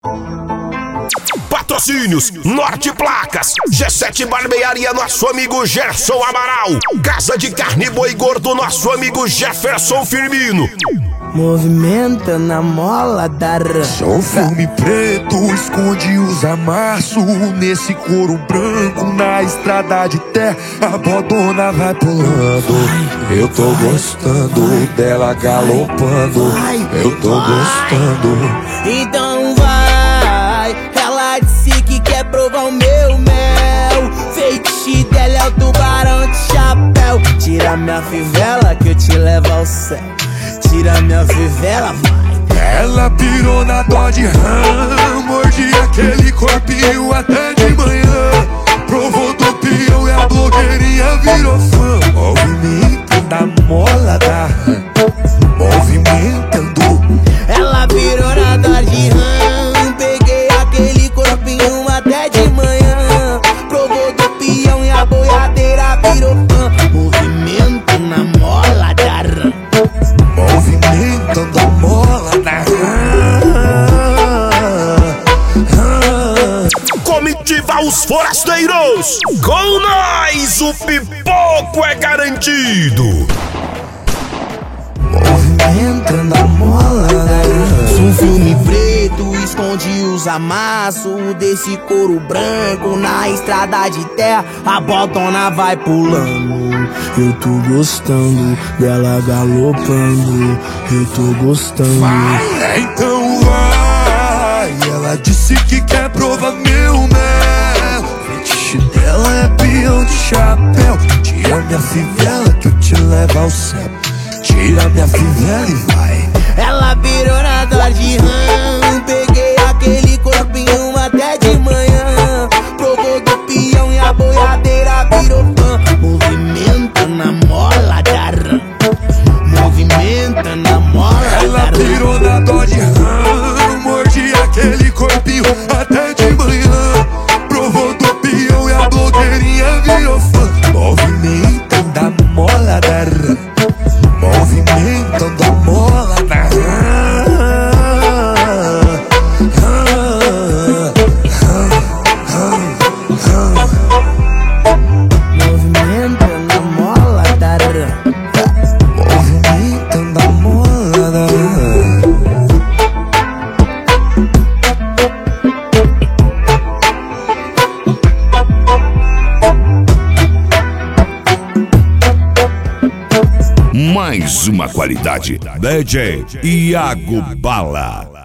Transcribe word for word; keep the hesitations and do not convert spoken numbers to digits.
Patrocínios, Norte Placas, G sete Barbearia, nosso amigo Gerson Amaral, Casa de Carne Boi Gordo, nosso amigo Jefferson Firmino. Movimenta na mola da rã. Só filme preto esconde os amassos. Nesse couro branco na estrada de terra, a bodona vai pulando. Eu tô gostando dela galopando. Eu tô gostando. Então vai. Ela disse que quer provar o meu mel. Feitiço dela é o tubarão de chapéu. Tira minha fivela que eu te levo ao céu. Tira minha fivela, vai. Ela pirou na dó de rã, mordi aquele corpinho até de manhã. Provou do peão e a blogueirinha virou fã. Movimentando a mola da rã, movimentando. Ela pirou na dó de rã, peguei aquele corpinho até de manhã. Provou do peão e a boiadeira virou fã. Movimento na mola da rã, movimentando a mola na rã. Comitiva Os Forasteiros, com nós o pipoco é garantido. movimentando a mola da rã. Um filme preto esconde os amassos desse couro branco na estrada de terra, a botona vai pulando. Eu tô gostando dela galopando. Eu tô gostando. Vai, então vai. Ela disse que quer provar meu mel. Fetiche dela é peão de chapéu. Tira minha fivela que eu te levo ao céu. Tira minha fivela e vai. Ela virou na dó de rã, peguei aquele corpinho até de manhã. Provou do peão e a boiadeira virou fã. Movimenta na mola da rã, movimenta na mola da rã. Ela virou na dó de rã, mordi aquele corpinho até de manhã. Provou do peão e a blogueirinha virou fã. Movimentando a mola da rã, movimentando a mola da rã. Movimentando a mola da rã, Movimentando a mola da rã. Mais uma qualidade, D J Iago Bala.